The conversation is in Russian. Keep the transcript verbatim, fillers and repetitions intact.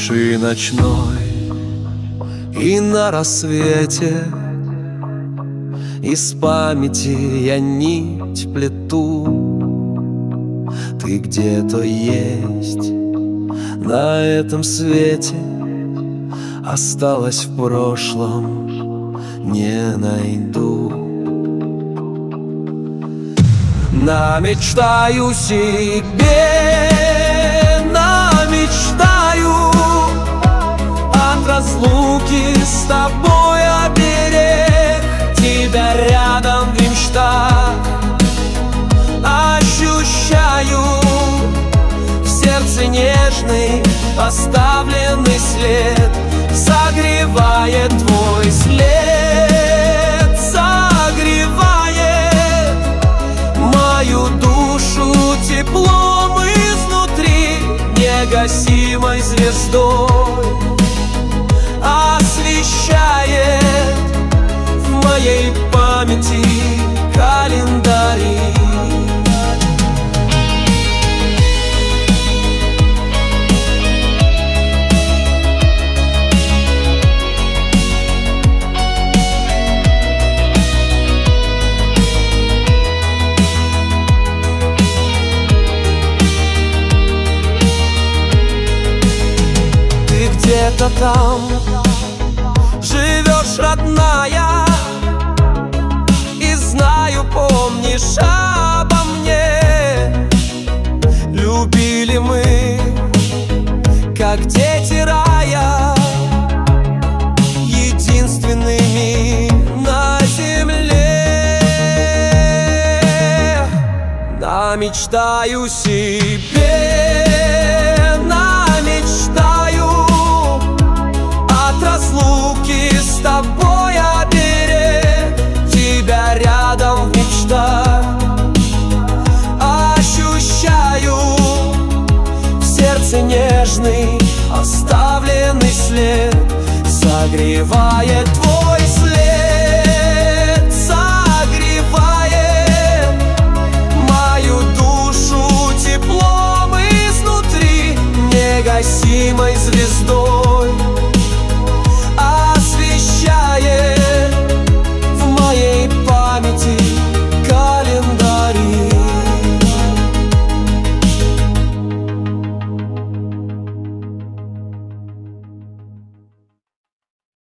тиши ночной и на рассвете из памяти я нить плету. Ты где-то есть на этом свете, осталась в прошлом, не найду. Намечтаю себе, намечтаю от разлуки с тобой оберег, тебя рядом в мечтах ощущаю, в сердце нежный оставленный след, согревает твой след, согревает мою душу теплом изнутри, негасимой звездой освещает в моей памяти календари. Где-то там живешь, родная, и знаю, помнишь обо мне. Любили мы, как дети рая, единственными на земле. Намечтаю себе, разлуки с тобой оберег, тебя рядом в мечтах ощущаю, в сердце нежный оставленный след, согревает твой